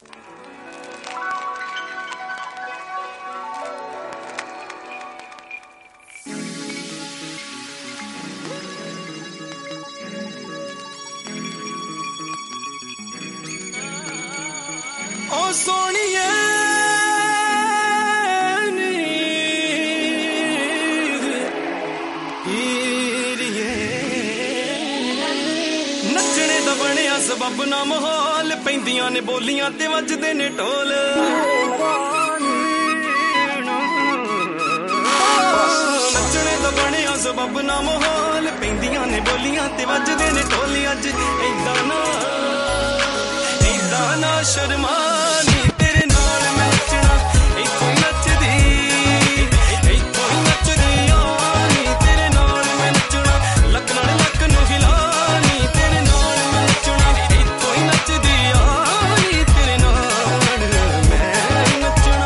ओ सोनिए नचने दा बनया सबब ना माहौल पैंदियां ने बोलियां ते वजदे ने ढोल नचने दा बनया सबब ना माहौल पैंदियां ने बोलियां ते वजदे ने ढोल अज ऐदा ना शर्मा नी तेरे नाल मैं नचना इत्थों नचदी इत्थों नचदी नी तेरे नाल मैं नचना लक नाल लक नूं हिला नी तेरे नाल मैं नचना इत्थों नचदी नी तेरे नाल मैं नचना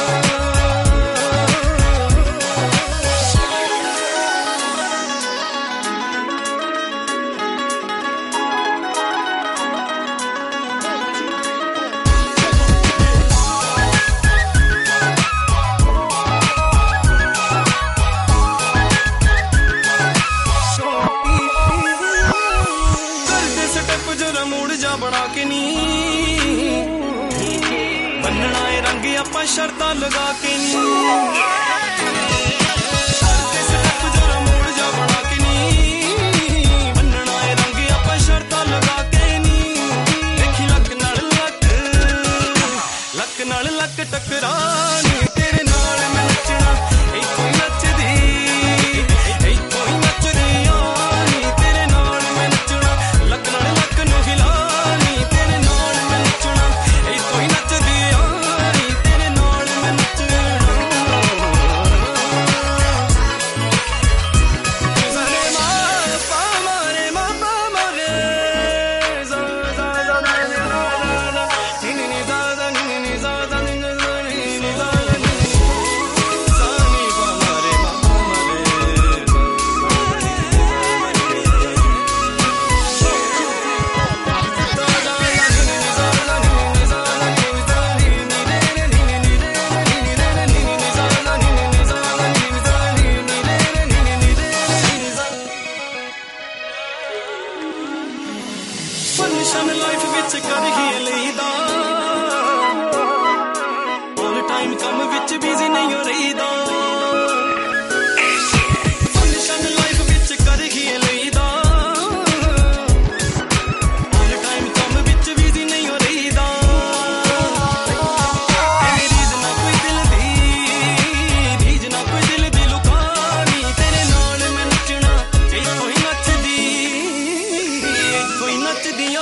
बना के नी बनना है रंग आपा शर्तां लगा के नी मोड़ जा बना के नी बनना है रंग आपा शर्तां लगा के नी देखी लक नाल लक टकरानी तेरे नाल मैं नचना इत्थों नचदी इत्थों नचदी नी तेरे नाल मैं नचना लक नाल लक नूं हिला फंक्शन लाइफ विच कर ही लईदा ऑल टाइम कम विच बिजी नहीं हो रहीदा फंक्शन लाइफ विच कर ही लईदा ऑल टाइम कम विच बिजी नहीं हो रहीदा तेरी रीज ना कोई दिल दी लुकानी तेरे नाल मैं नचना इत्थों ही नचदी इत्थों ही नचदियां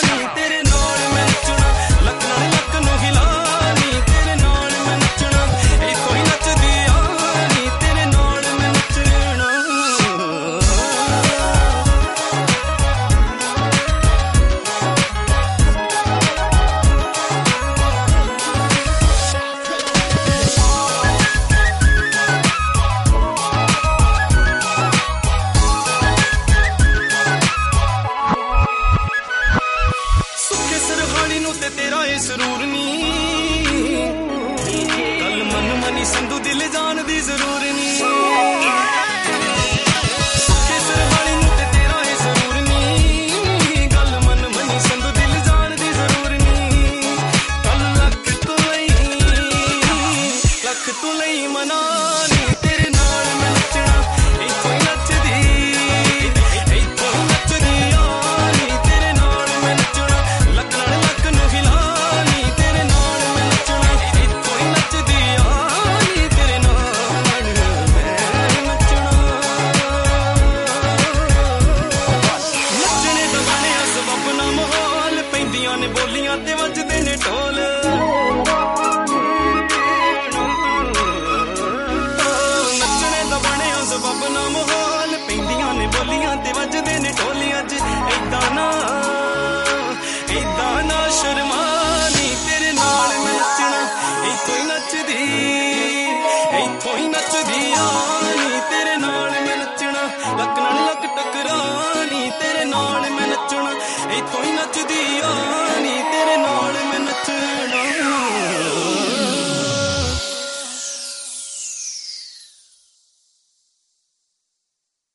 तेरा ये सुरूर नी कल मन मनी संधू दिल जान दी जरूर नी सरहाली नूं ते तेरा ये सुरूर नी कल मन मनी संधू दिल जान दी जरूर नी कल लख तू लई मना नी तेरे नाल मैं नचना इत्थों नचदी इत्थों नचदी नी तेरे नाल मैं नचना लक नाल लक नूं हिला नी तेरे नाल मैं नचना इत्थों नचदी नी तेरे नाल मैं नचना नचने दा बनया सबब ना माहौल पैंदियां ने बोलियां ते वजदे ने ढोल सबब ना माहौल पैंदियां ने बोलियां ते वजदे ने ढोल अज ऐदा ना शर्मा नी तेरे नाल मैं नचना इत्थों ही नचदी नी तेरे नाल मैं नचना लक नाल लक टकरानी तेरे नाल मैं नचना इत्थों